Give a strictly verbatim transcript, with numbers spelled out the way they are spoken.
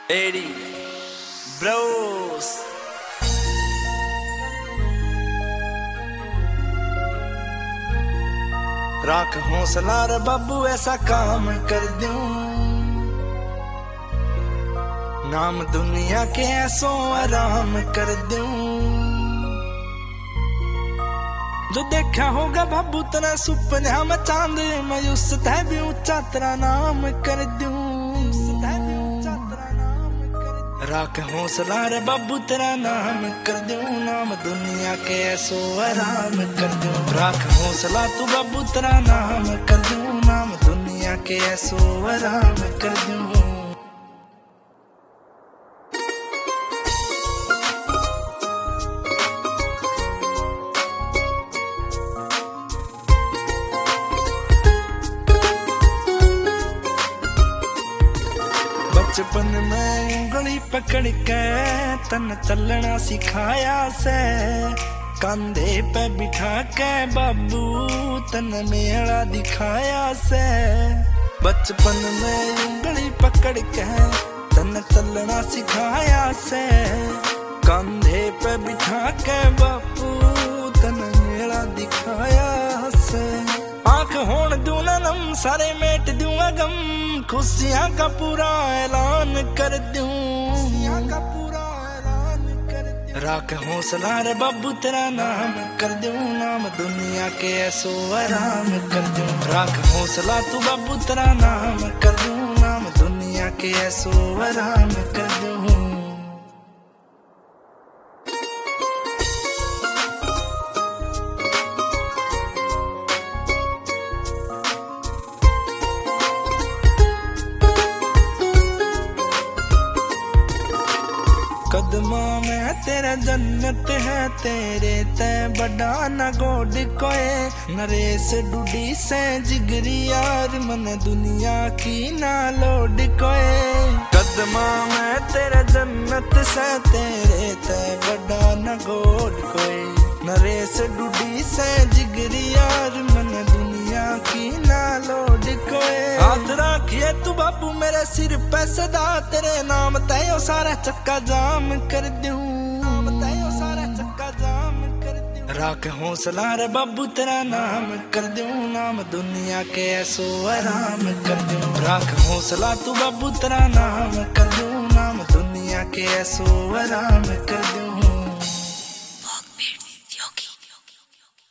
AD Bros राख हौसला रे बाबू ऐसा काम कर दूं, नाम दुनिया के ऐसो आराम कर दूं। जो देखा होगा बाबू तेरा सुपना में चांद मायूस तै भी ऊंचा तेरा नाम कर दूं। राख हौसला रे बाबू तेरा नाम कर दूं, नाम दुनिया के ऐसो आराम कर दूं। राख हौसला तू बाबू तेरा नाम कर दूं, नाम दुनिया के ऐसो आराम कर दूं। बचपन में उंगली पकड़ के तन चलना सिखाया से, कंधे पे बिठा के बाबू तन मेला दिखाया से। बचपन में उंगली पकड़ के तन चलना सिखाया से, कंधे पे बिठा के बाबू तन मेला दिखाया से। आंख होण दूं ना नम सारे मेट दूंगा गम, खुशियां का पूरा ऐलान कर दूं। का पूरा ऐलान कर दूं। राख हौसला रे बाबू तेरा नाम कर दूं, नाम दुनिया के ऐसो आराम कर दूं। राख हौसला तू बाबू तेरा नाम कर दूं, नाम दुनिया के ऐसो आराम कर दूं। कदमा में तेरा जन्नत है, तेरे ते बड़ा न गोड कोए। नरेश डूडी से जिगरी यार मन दुनिया की ना लोड कोए। कदमा में तेरा जन्नत से, तेरे ते बड़ा न गोड कोए। नरेश डूडी से जिगरी यार मन दुनिया की ना लोड कोए। हाथ रखिए तू बाबू मेरे सिर पे सदा, तेरे नाम तय सारा चक्का जाम कर दूं। नाम तय सारा चक्का जाम कर दूं। राख हौसला रे बाबू तेरा नाम कर दूं, नाम दुनिया के ऐसो आराम कर दूं। राख हौसला तू बाबू तेरा नाम कर दूं, नाम दुनिया के ऐसो आराम कर दूं।